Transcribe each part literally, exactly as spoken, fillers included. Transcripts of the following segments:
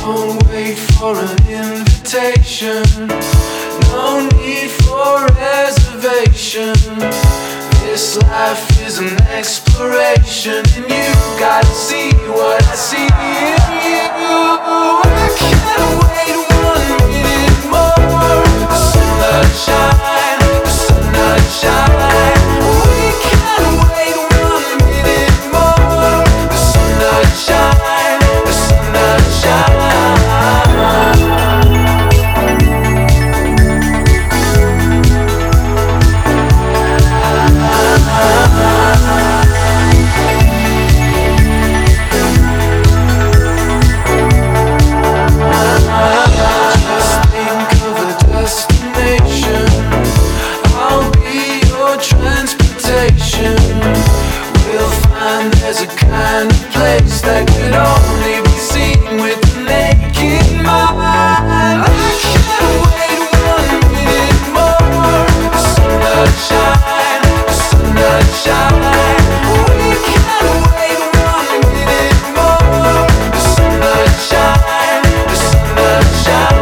Don't wait for an invitation. No need for reservation. This life is an exploration, and you gotta see what I see in you. I can't wait one minute more. The sun does shine, the sun does shine. We can't wait one minute more. The sun does shine, the sun does shine. There's a kind of place that could only be seen with the naked mind. I can't wait one minute more. The sun does shine, the sun does shine. We can't wait one minute more. The sun does shine, the sun does shine.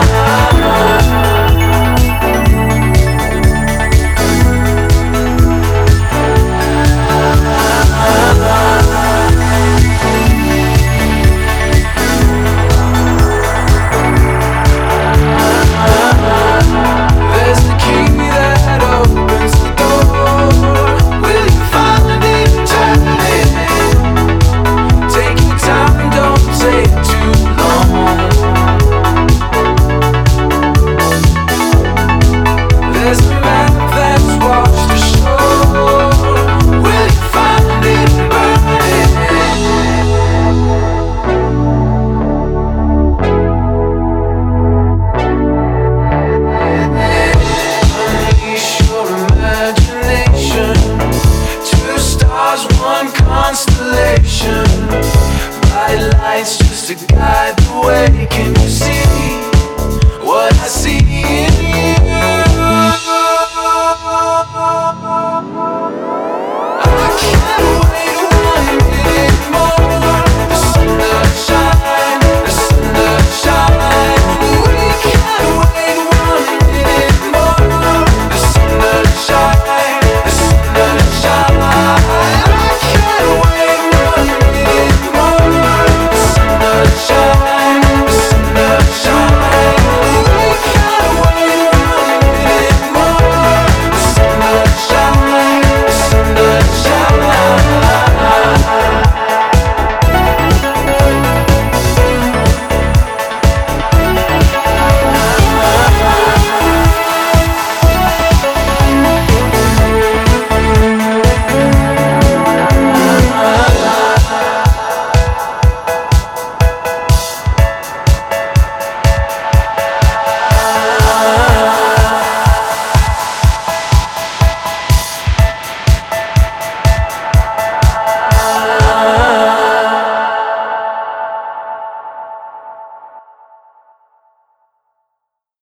Constellation, bright lights just to guide the way. Can you see what I see?